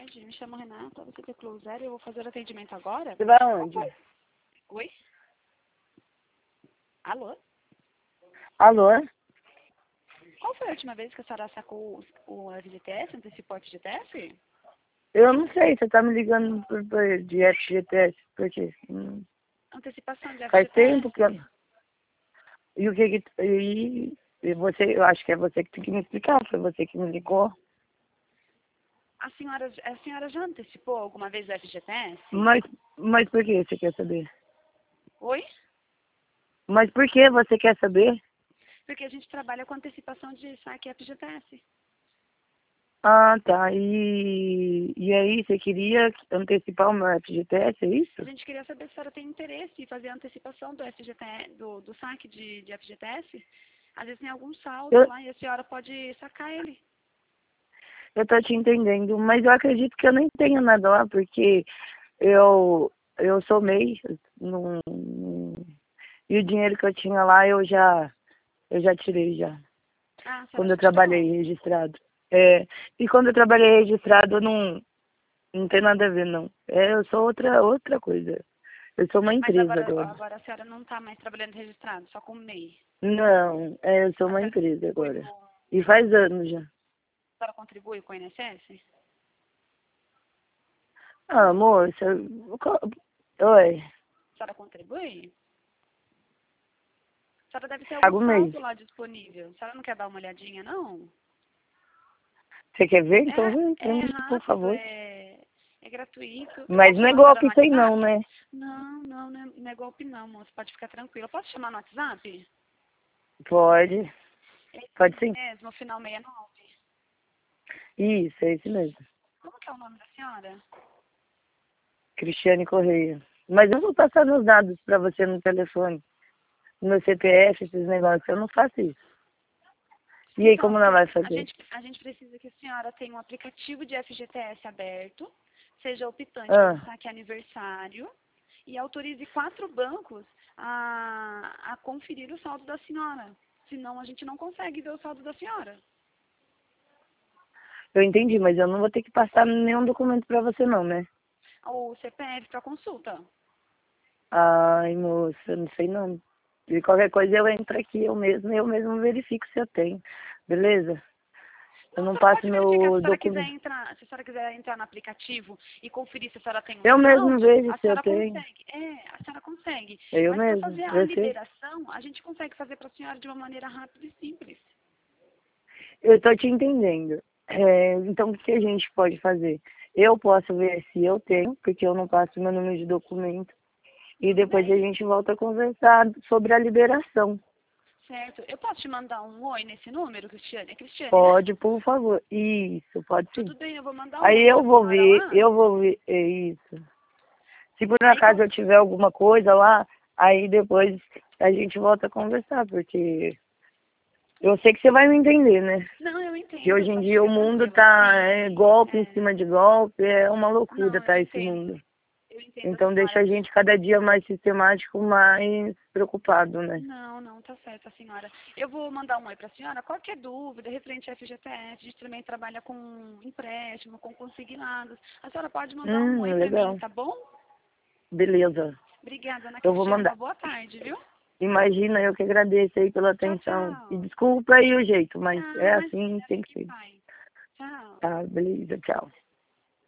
tarde, me chamo Renata, você tem Closer, eu vou fazer o atendimento agora. Você vai aonde? Oi? Alô? Alô? Qual foi a última vez que a senhora sacou o FGTS, antecipou o FGTS? Eu não sei, você tá me ligando de FGTS, por quê? Antecipação de Faz FGTS? tempo que eu... E o que que... E você, eu acho que é você que tem que me explicar, foi você que me ligou. A senhora já antecipou alguma vez o FGTS? Mas por que você quer saber? Oi? Mas por que você quer saber? Porque a gente trabalha com antecipação de saque FGTS. Ah, tá. E aí, você queria antecipar o meu FGTS, é isso? A gente queria saber se a senhora tem interesse em fazer a antecipação do FGTS, do saque de FGTS. Às vezes tem algum saldo Eu, lá e a senhora pode sacar ele. eu tô te entendendo, mas eu acredito que eu nem tenho nada lá, porque eu somei e o dinheiro que eu tinha lá eu já tirei já. Ah, a senhora Quando já eu trabalhei tirou? registrado. É, e quando eu trabalhei registrado não tem nada a ver não. Eu sou outra coisa. Eu sou uma Mas empresa agora. agora a senhora não está mais trabalhando registrado, só com o MEI. Não, eu sou A uma senhora empresa contribui agora. com, E faz anos já. a senhora contribui com o INSS? Ah, moça, oi, A senhora contribui? A senhora deve ter algum pago o mês. saldo lá disponível. A senhora não quer dar uma olhadinha, não? Você quer ver? Então vem pra É mim, por rápido, favor. é gratuito. Eu Mas posso não é chamar a senhora golpe no isso aí não, WhatsApp? né? Não é golpe não, moça. Pode ficar tranquila. Eu posso chamar no WhatsApp? Pode, pode sim. Mesmo, final 69. Isso, é isso mesmo. Como que é o nome da senhora? Cristiane Correia. Mas eu vou passar meus dados pra você no telefone. Meu CPF, esses negócios, eu não faço isso. E aí, Então, como ela vai a fazer? gente, a gente precisa que a senhora tenha um aplicativo de FGTS aberto, seja optante pelo Ah, saque aniversário e autorize 4 bancos a conferir o saldo da senhora. Senão a gente não consegue ver o saldo da senhora. eu entendi, mas eu não vou ter que passar nenhum documento pra você não, né? O CPF para consulta. Ai, moça, não sei não. E qualquer coisa eu entro aqui, eu mesmo verifico se eu tenho. Beleza? Eu Não, a não senhora passo pode verificar se meu a senhora quiser documento. entrar, se a senhora quiser entrar no aplicativo e conferir se a senhora tem um Eu mesmo saldo, vejo a se eu senhora tenho. consegue. A senhora consegue. Eu Mas para mesmo, fazer a eu sei. liberação, a gente consegue fazer para a senhora de uma maneira rápida e simples. Eu tô te entendendo. Então, o que a gente pode fazer? Eu posso ver se eu tenho, porque eu não passo meu número de documento. E Tudo depois a bem, gente volta a conversar sobre a liberação. certo? Eu posso te mandar um oi nesse número, Cristiane? É Cristiane, né? Pode, por favor. Isso, pode sim. Tudo bem, eu vou mandar um Aí oi para a senhora lá. eu vou ver, é isso. Se por Aí, acaso eu tiver alguma coisa lá, aí depois a gente volta a conversar, porque eu sei que você vai me entender, né? não, eu Que entendo, hoje em pode dia o ficar mundo tranquila. tá Sim, golpe em cima de golpe, é uma loucura, não, eu tá, esse entendo. mundo. Eu entendo a Então deixa senhora. a gente cada dia mais sistemático, mais preocupado, né? Não, tá certo, a senhora. Eu vou mandar um oi para a senhora. Qualquer dúvida referente à FGTS, a gente também trabalha com empréstimo, com consignados. A senhora pode mandar um oi para mim, Legal. tá bom? Beleza. Obrigada, Ana Eu vou Cristiane. Uma mandar. boa tarde, viu? Imagina, eu que agradeço aí pela Tchau, atenção. E tchau. desculpa aí o jeito, mas Ah, é assim, imagina, tem que fique em ser. paz. Tchau. Tá, beleza, tchau.